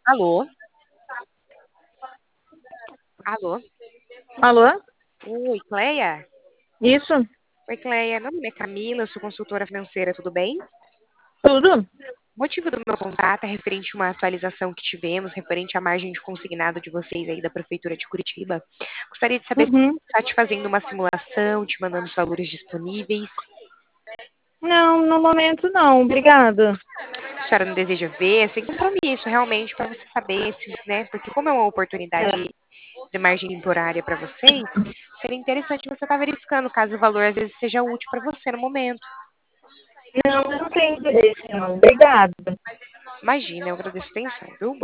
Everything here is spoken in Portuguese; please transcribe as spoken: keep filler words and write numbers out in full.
Alô? Alô? Alô? Oi, Cleia? Isso? Oi, Cleia. Meu nome é Camila, eu sou consultora financeira, tudo bem? Tudo? O motivo do meu contato é referente a uma atualização que tivemos, referente à margem de consignado de vocês aí da Prefeitura de Curitiba. Gostaria de saber se Uhum. está te fazendo uma simulação, te mandando os valores disponíveis. Não, no momento não, obrigada. Se a senhora não deseja ver, sem compromisso, realmente, para você saber se, né? Porque como é uma oportunidade de margem temporária para vocês, seria interessante você estar verificando, caso o valor às vezes seja útil para você no momento. Não, eu não tenho interesse não, obrigada. Imagina, eu agradeço a atenção, viu?